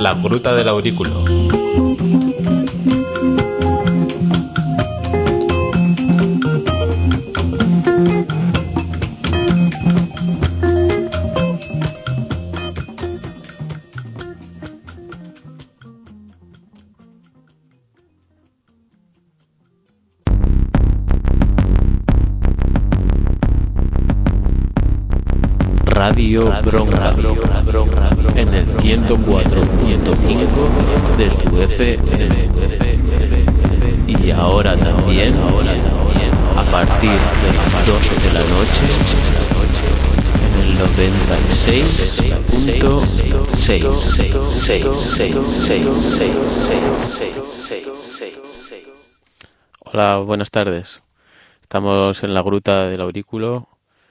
La Gruta del Aurículo. Radio Bronca en el 104.5 de tu FM. Y ahora también, a partir de las 12 de la noche, en el 96.6. Hola, buenas tardes. Estamos en la Gruta del Aurículo,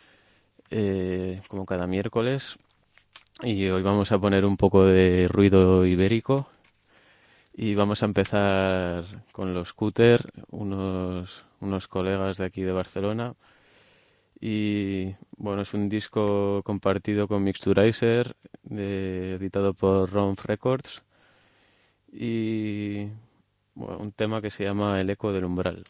como cada miércoles, y hoy vamos a poner un poco de ruido ibérico y vamos a empezar con los Cúter, unos colegas de aquí de Barcelona, y bueno, es un disco compartido con Mixturizer, editado por Ronf Records, y bueno, un tema que se llama El eco del umbral.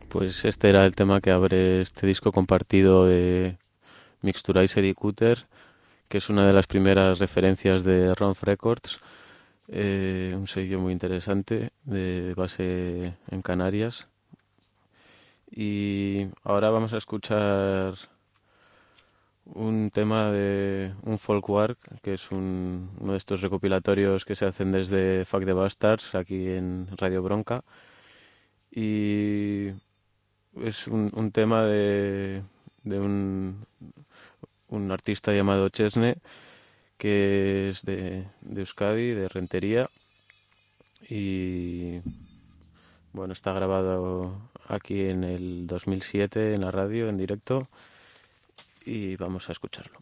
Pues este era el tema que abre este disco compartido de Mixturizer y Cooter, que es una de las primeras referencias de Ronf Records, un sello muy interesante de base en Canarias. Y ahora vamos a escuchar un tema de un folkwork, que es uno de estos recopilatorios que se hacen desde Fuck the Bastards aquí en Radio Bronca. Y es un tema de un artista llamado Chesne, que es de Euskadi, de Rentería. Y bueno, está grabado aquí en el 2007 en la radio, en directo. Y vamos a escucharlo.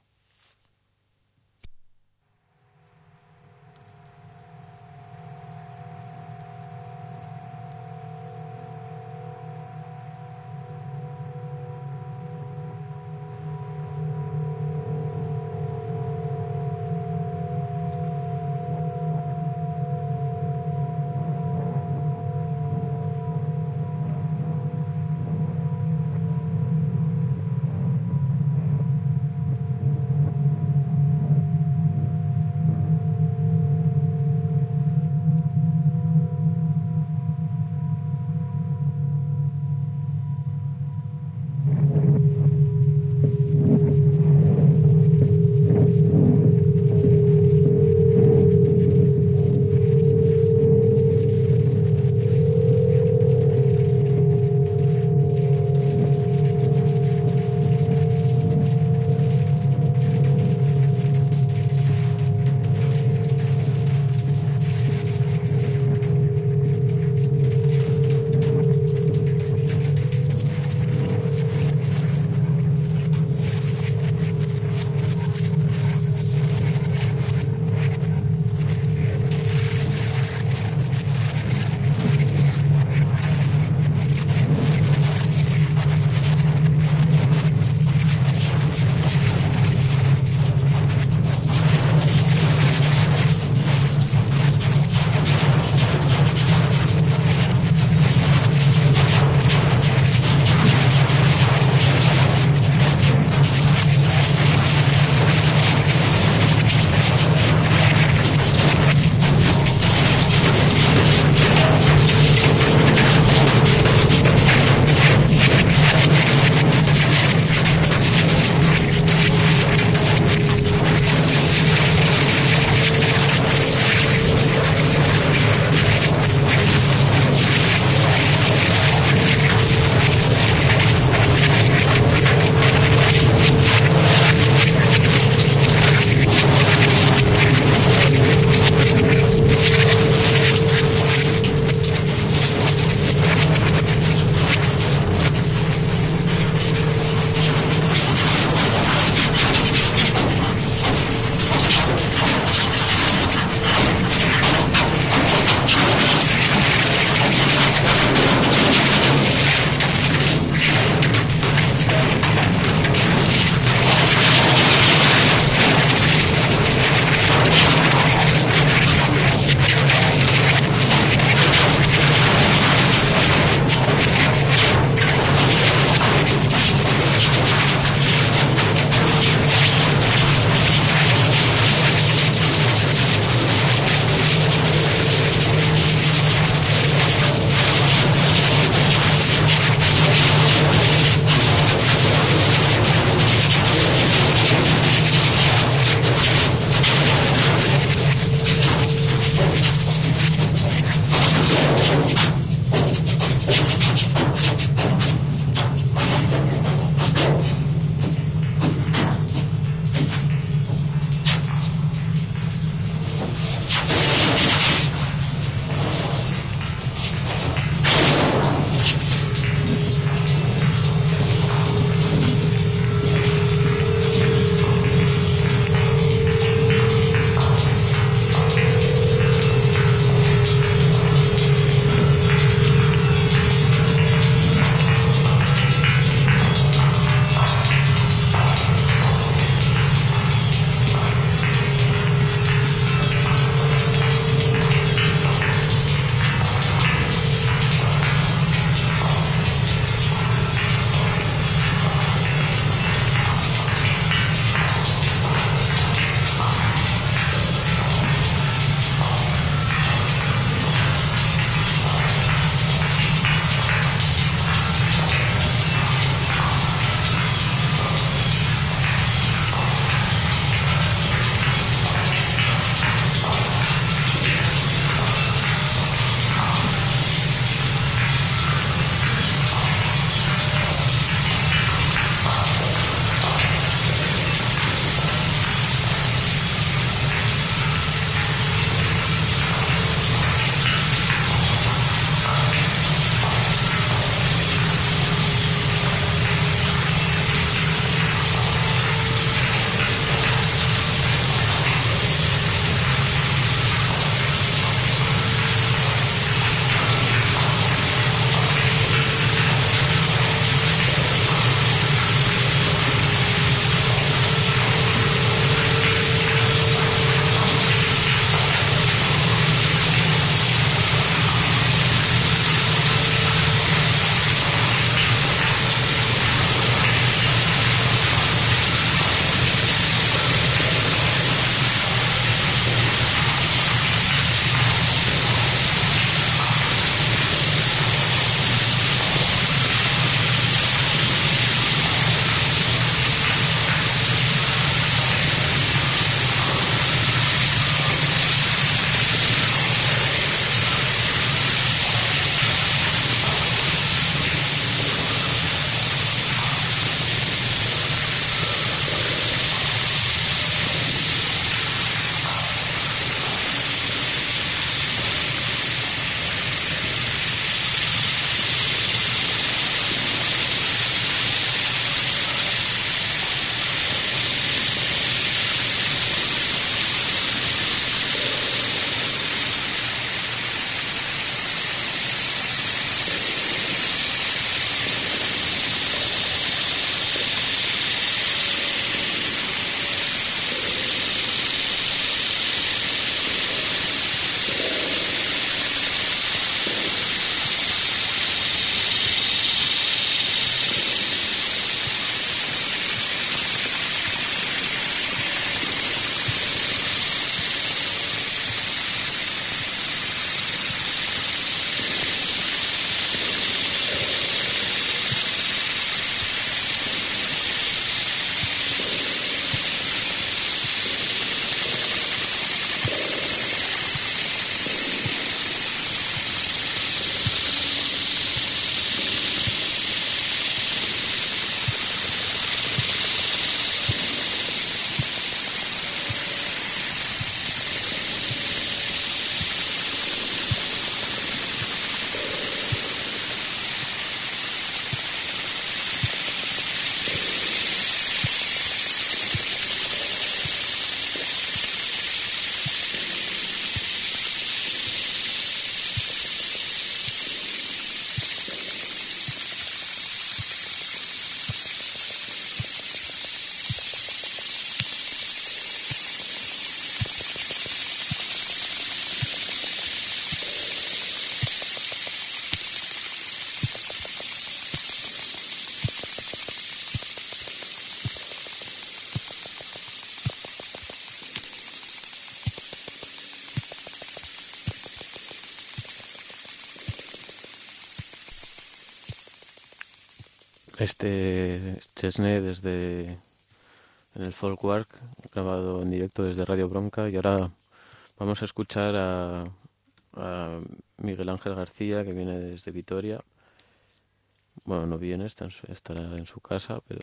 Este Chesney desde en el Folkwark, grabado en directo desde Radio Bronca. Y ahora vamos a escuchar a Miguel Ángel García, que viene desde Vitoria. Bueno, no viene, estará en su casa, pero...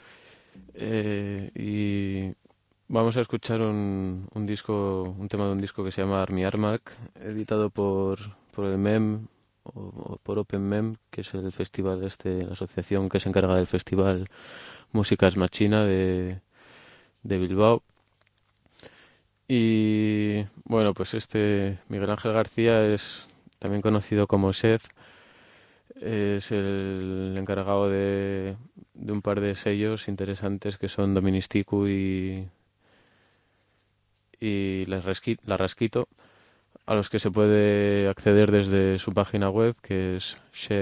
y vamos a escuchar un disco, un tema de un disco que se llama Army Armac, editado por el MEM o por Open MEM, que es el festival la asociación que se encarga del festival Músicas Machina de Bilbao. Y bueno, pues este Miguel Ángel García es también conocido como Seth. Es el encargado de un par de sellos interesantes que son Doministicu y La Rasquito, a los que se puede acceder desde su página web, que es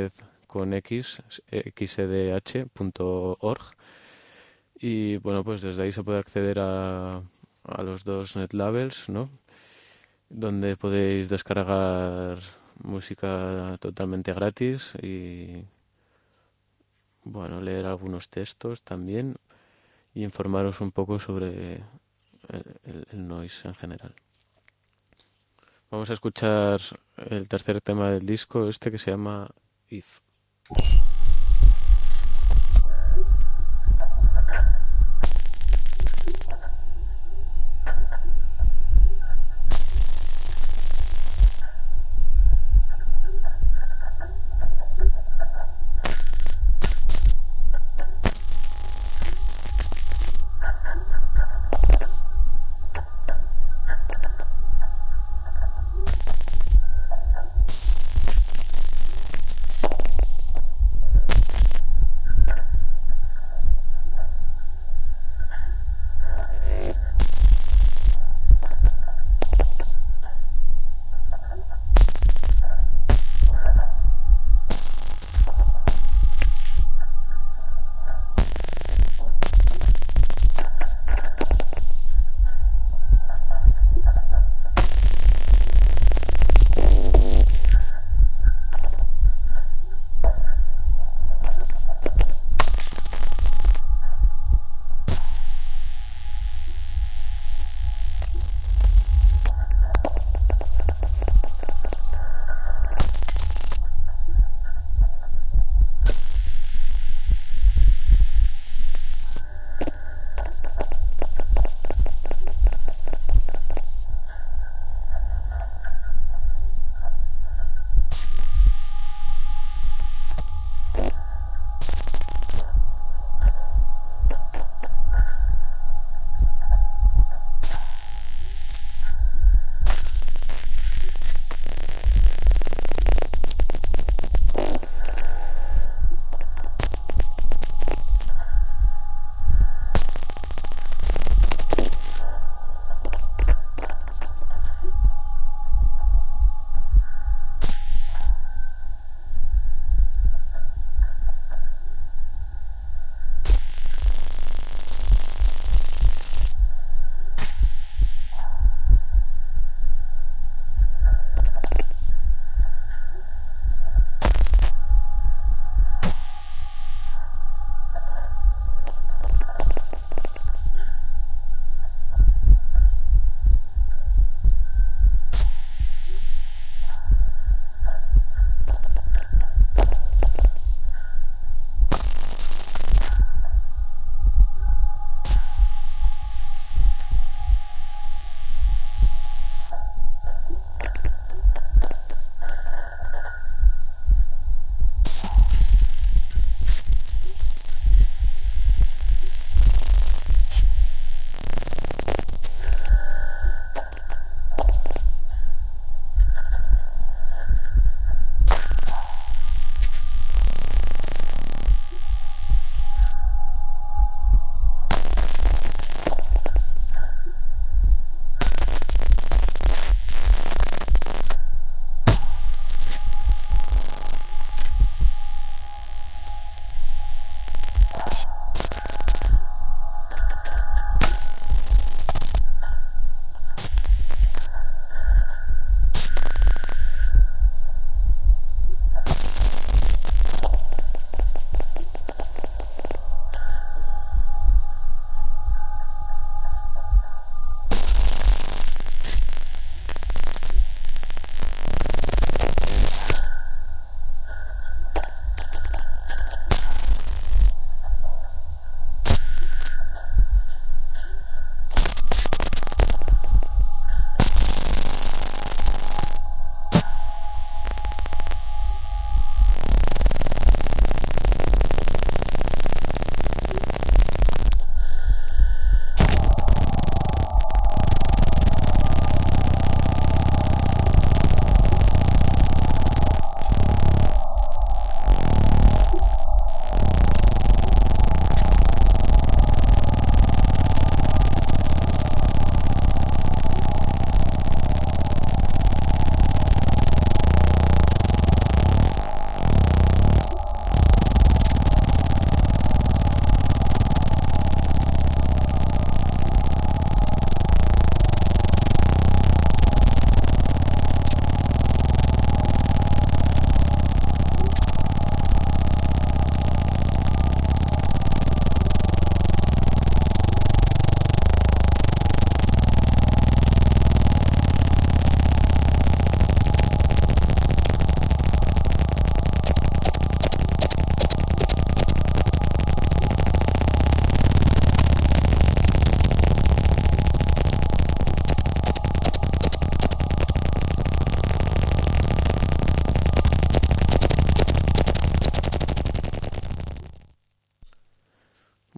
xedh.org. Y bueno, pues desde ahí se puede acceder a los dos netlabels, ¿no? Donde podéis descargar música totalmente gratis y bueno, leer algunos textos también y informaros un poco sobre el noise en general. Vamos a escuchar el tercer tema del disco, que se llama If.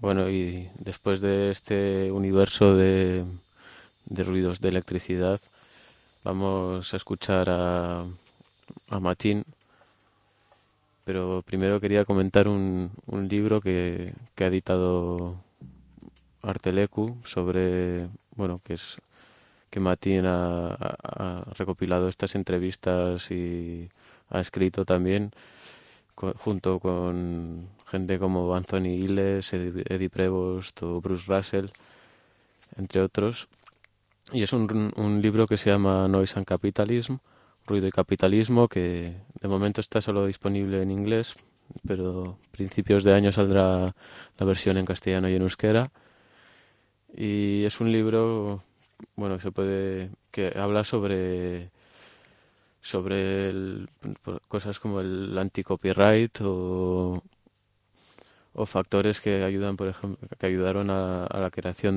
Bueno, y después de este universo de ruidos de electricidad, vamos a escuchar a Matin, pero primero quería comentar un libro que ha editado Artelecu sobre, bueno, que Matin ha recopilado estas entrevistas y ha escrito también junto con gente como Anthony Illes, Eddie Prevost o Bruce Russell, entre otros. Y es un libro que se llama Noise and Capitalism, Ruido y Capitalismo, que de momento está solo disponible en inglés, pero a principios de año saldrá la versión en castellano y en euskera. Y es un libro, bueno, que habla sobre cosas como el anti-copyright o factores que ayudan, por ejemplo, que ayudaron a la creación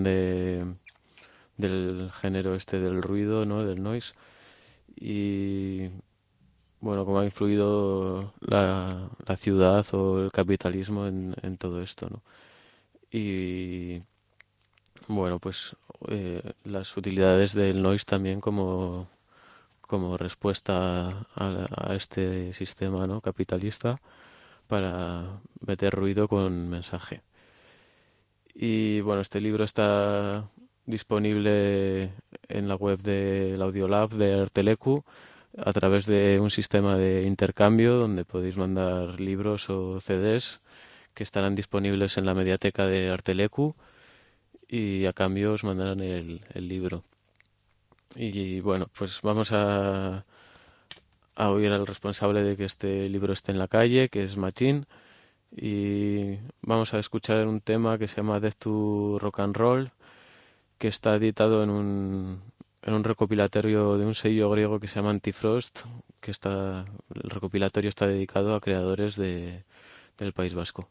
del género este del ruido, ¿no? Del noise. Y bueno, cómo ha influido la ciudad o el capitalismo en todo esto, ¿no? Y bueno, pues las utilidades del noise también como respuesta a este sistema, ¿no? Capitalista para meter ruido con mensaje. Y bueno, este libro está disponible en la web del Audiolab de Artelecu a través de un sistema de intercambio donde podéis mandar libros o CDs que estarán disponibles en la mediateca de Artelecu y a cambio os mandarán el libro. Y bueno, pues vamos a oír al responsable de que este libro esté en la calle, que es Machín, y vamos a escuchar un tema que se llama Death to Rock and Roll, que está editado en un recopilatorio de un sello griego que se llama Antifrost, el recopilatorio está dedicado a creadores del País Vasco.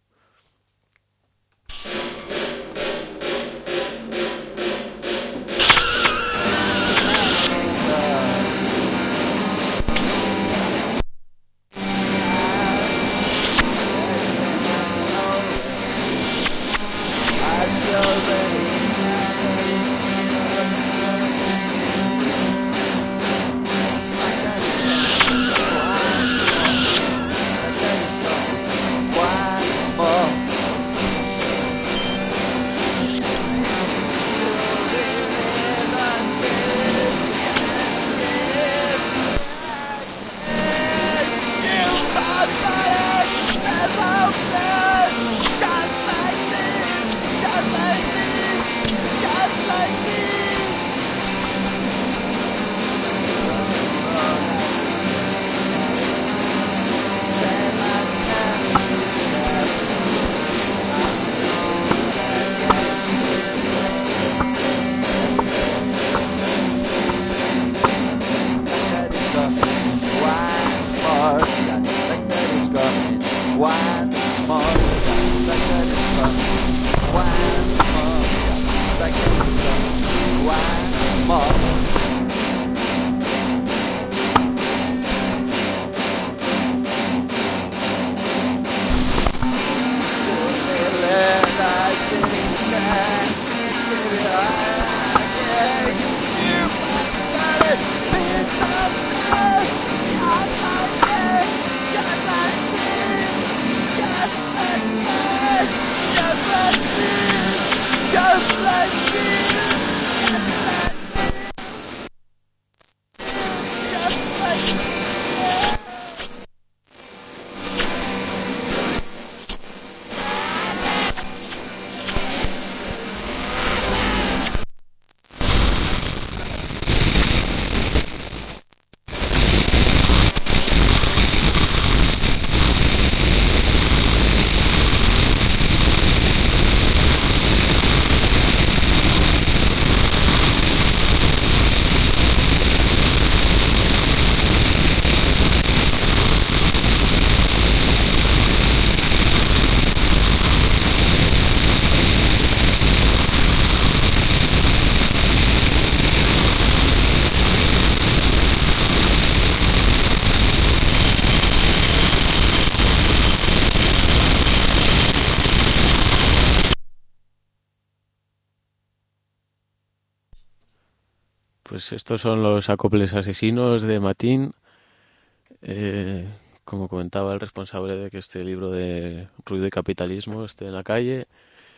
Pues estos son los acoples asesinos de Matin. Eh, Como comentaba, el responsable de que este libro de Ruido y Capitalismo esté en la calle.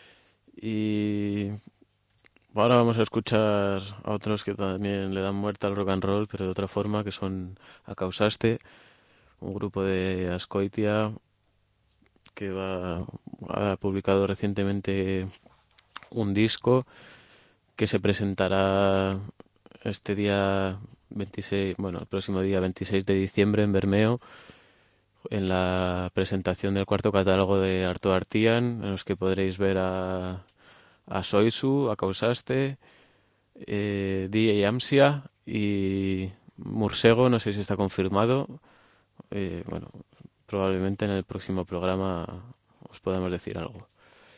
Y ahora vamos a escuchar a otros que también le dan muerte al rock and roll, pero de otra forma, que son Acausaste, un grupo de Azkoitia que ha publicado recientemente un disco que se presentará este día 26, bueno, el próximo día 26 de diciembre en Bermeo, en la presentación del cuarto catálogo de Arto Artian, en los que podréis ver a Soizu, a Causaste, DJ Amsia y Mursego, no sé si está confirmado. Bueno, probablemente en el próximo programa os podamos decir algo.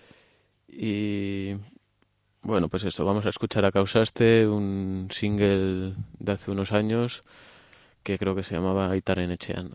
Y bueno, pues eso, vamos a escuchar a Causaste, un single de hace unos años que creo que se llamaba Aitaren Etxean.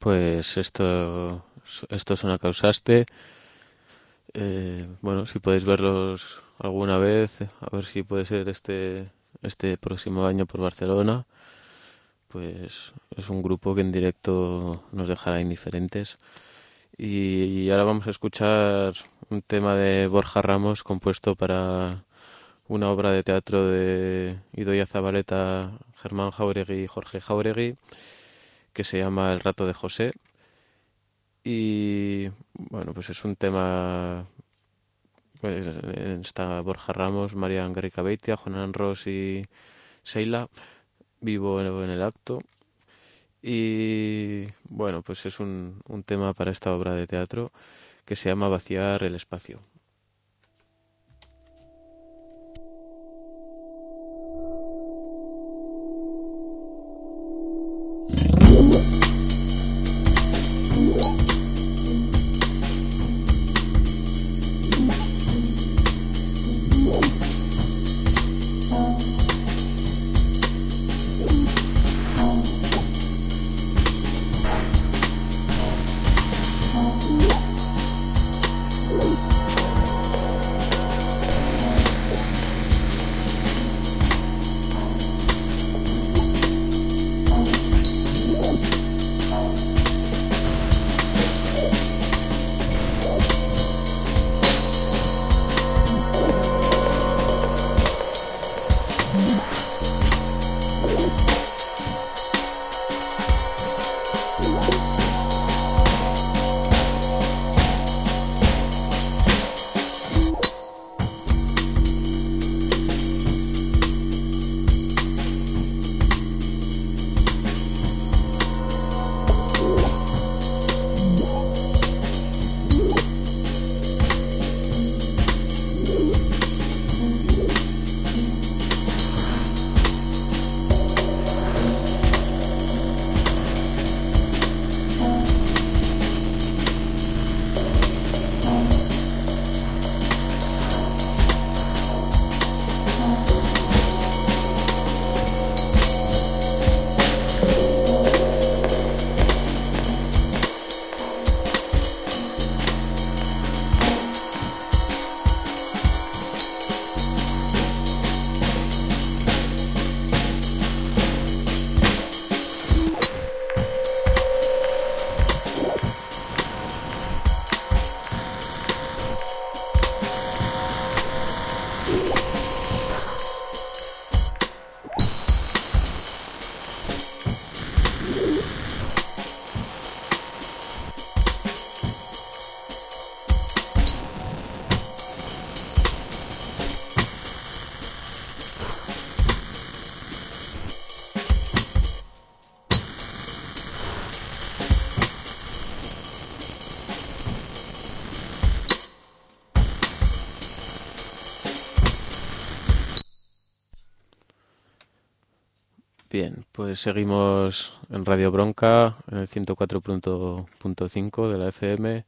Pues esto suena Causaste. Bueno, si podéis verlos alguna vez, a ver si puede ser este próximo año por Barcelona, pues es un grupo que en directo nos dejará indiferentes. Y ahora vamos a escuchar un tema de Borja Ramos compuesto para una obra de teatro de Idoia Zabaleta, Germán Jauregui y Jorge Jauregui, que se llama El rato de José. Y bueno, pues es un tema, pues está Borja Ramos, María Angélica Beitia, Juan Ros y Seila, vivo en el acto. Y bueno, pues es un tema para esta obra de teatro que se llama Vaciar el espacio. Bien, pues seguimos en Radio Bronca, en el 104.5 de la FM,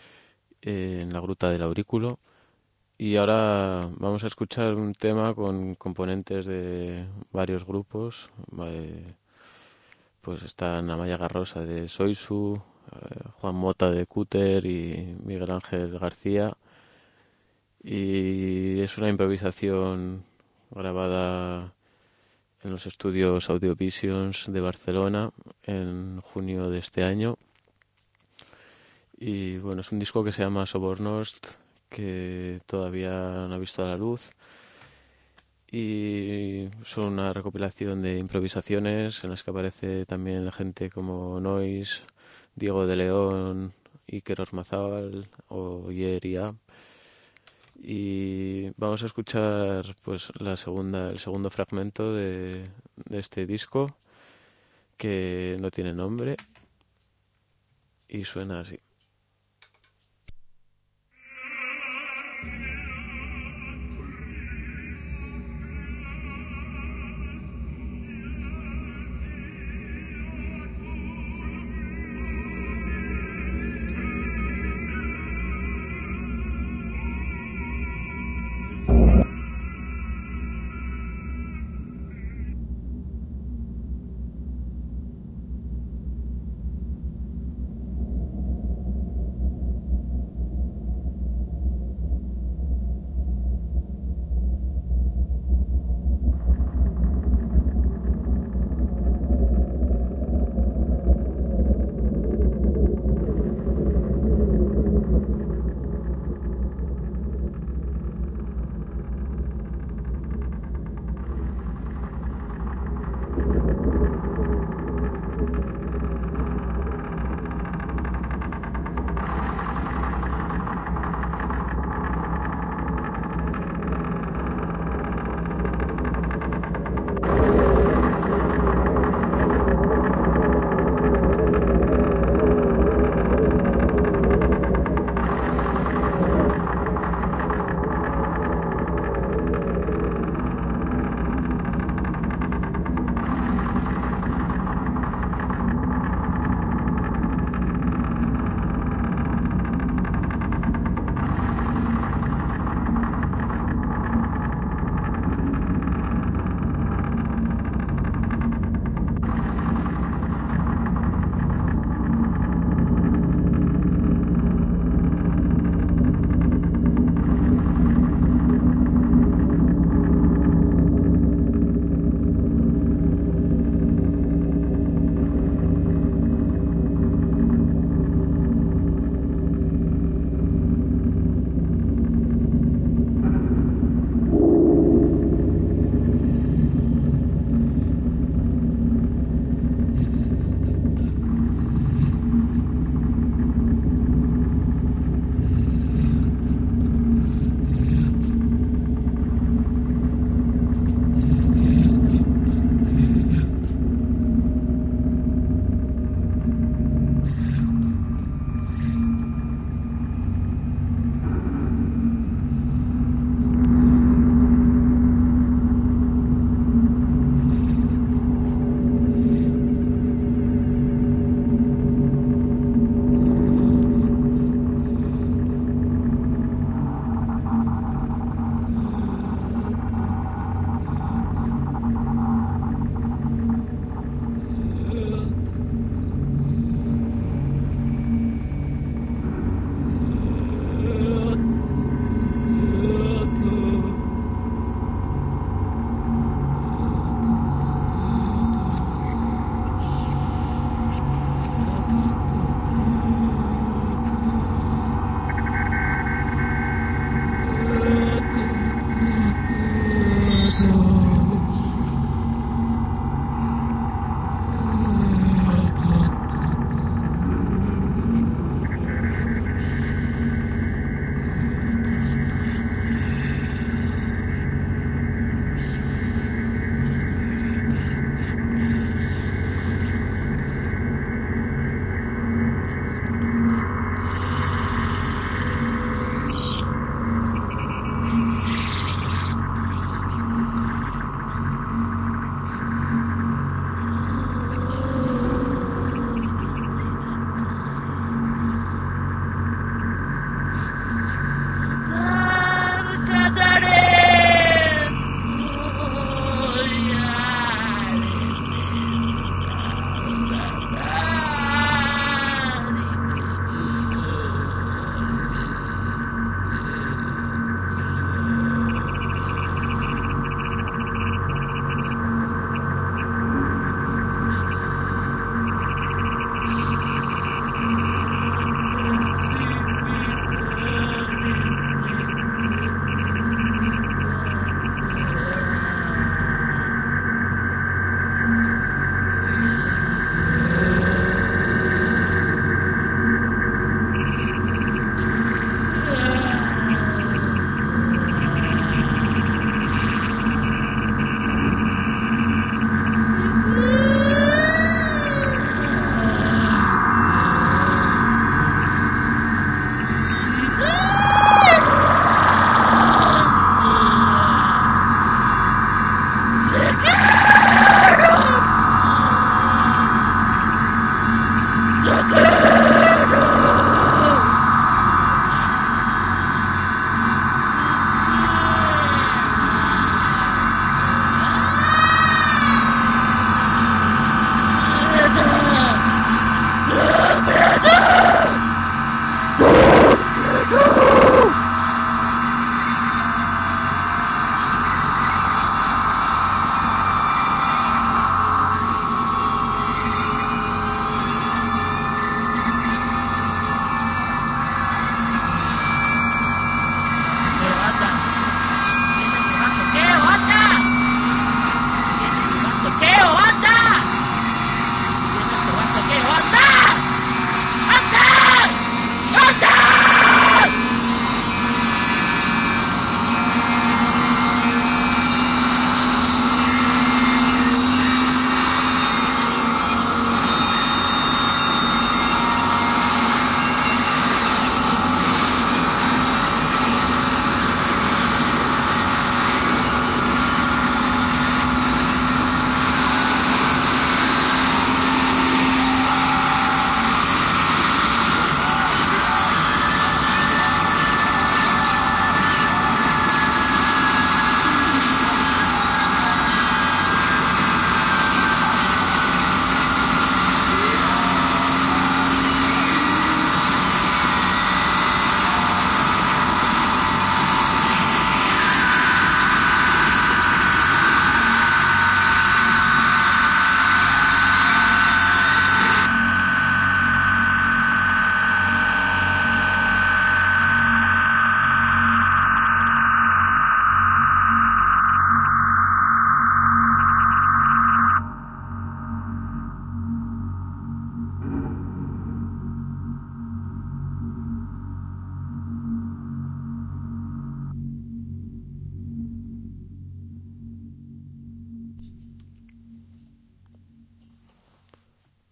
en la Gruta del Aurículo. Y ahora vamos a escuchar un tema con componentes de varios grupos. Pues están Amaya Garrosa de Soisu, Juan Mota de Cúter y Miguel Ángel García. Y es una improvisación grabada en los estudios Audiovisions de Barcelona en junio de este año. Y bueno, es un disco que se llama Sobornost, que todavía no ha visto la luz. Y son una recopilación de improvisaciones en las que aparece también gente como Nois, Diego de León, Iker Ormazábal o Yeria. Y vamos a escuchar pues el segundo fragmento de este disco, que no tiene nombre y suena así.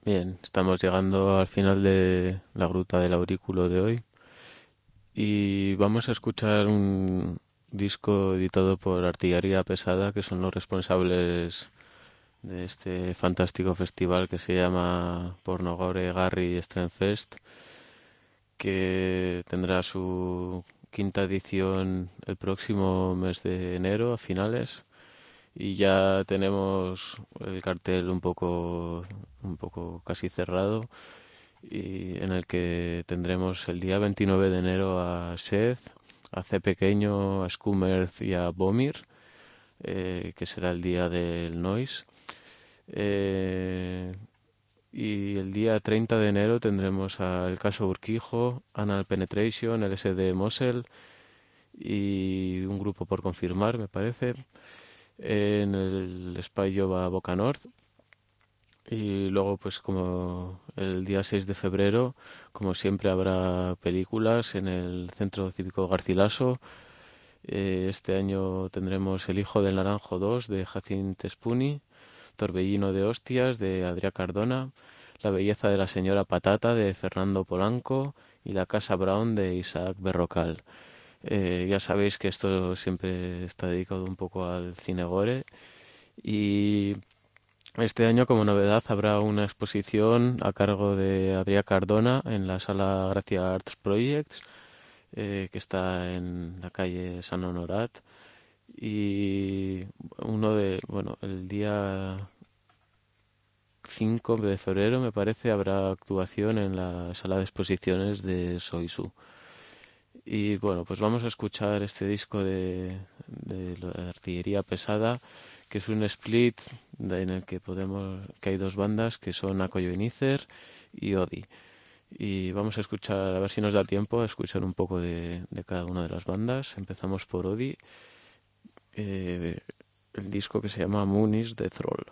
Bien, estamos llegando al final de la Gruta del Aurículo de hoy y vamos a escuchar un disco editado por Artillería Pesada, que son los responsables de este fantástico festival que se llama Pornogore Garry Strengfest, que tendrá su quinta edición el próximo mes de enero, a finales. Y ya tenemos el cartel un poco casi cerrado, y en el que tendremos el día 29 de enero a Seth, a C Pequeño, a Scumerth y a Bomir, que será el día del Noise. Eh, y el día 30 de enero tendremos a El Caso Urquijo, Anal Penetration, LSD Mosel y un grupo por confirmar, me parece, en el Spy Jova Boca North. Y luego, pues como el día 6 de febrero, como siempre, habrá películas en el Centro Cívico Garcilaso. Este año tendremos El Hijo del Naranjo 2 de Jacint Spuni, Torbellino de Hostias de Adrià Cardona, La Belleza de la Señora Patata de Fernando Polanco y La Casa Brown de Isaac Berrocal. Ya sabéis que esto siempre está dedicado un poco al cine gore, y este año, como novedad, habrá una exposición a cargo de Adrià Cardona en la sala Gracia Arts Projects, que está en la calle San Honorat. Y el día 5 de febrero, me parece, habrá actuación en la sala de exposiciones de Soisu. Y bueno, pues vamos a escuchar este disco de la Artillería Pesada, que es un split en el que hay dos bandas, que son Akoyo Inicer y Odi. Y vamos a escuchar, a ver si nos da tiempo a escuchar un poco de cada una de las bandas. Empezamos por Odi, eh, el disco que se llama Moon is the Troll.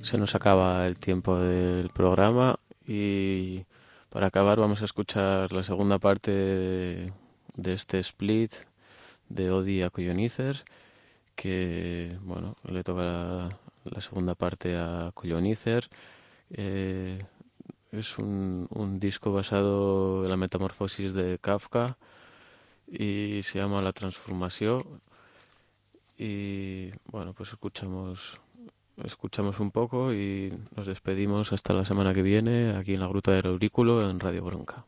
se nos acaba el tiempo del programa y para acabar vamos a escuchar la segunda parte de este split de Odi a Collonizer, que bueno, le toca la segunda parte a Collonizer. Es un disco basado en la metamorfosis de Kafka y se llama La Transformación. Y bueno, pues escuchamos un poco y nos despedimos hasta la semana que viene aquí en la Gruta del Aurículo en Radio Bronca.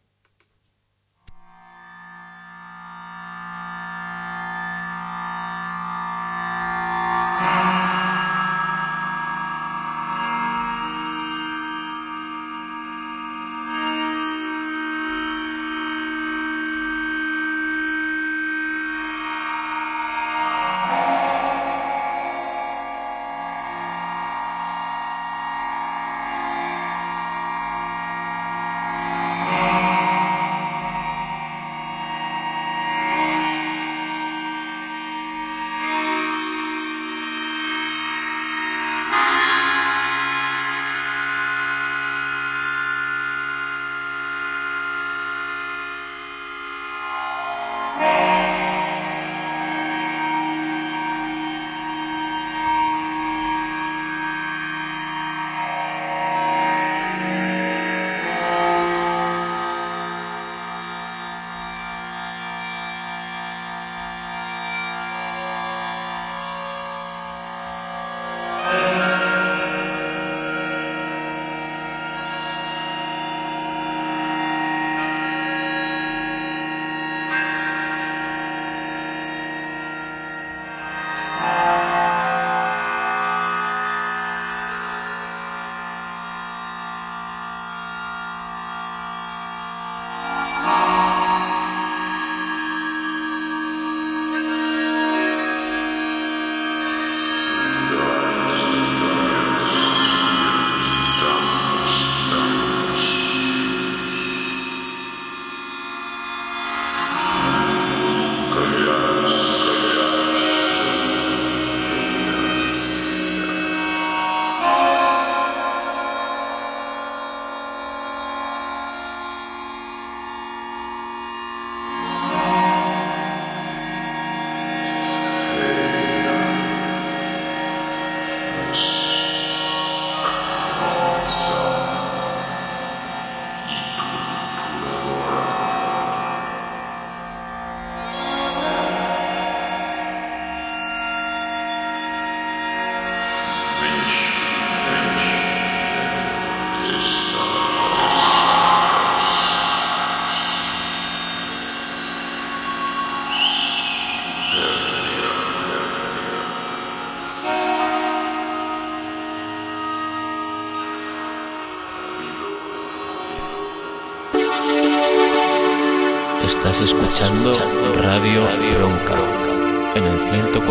Estás escuchando Radio Bronca en el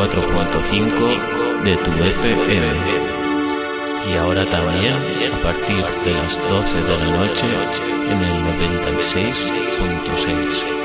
104.5 de tu FM. Y ahora también a partir de las 12 de la noche en el 96.6.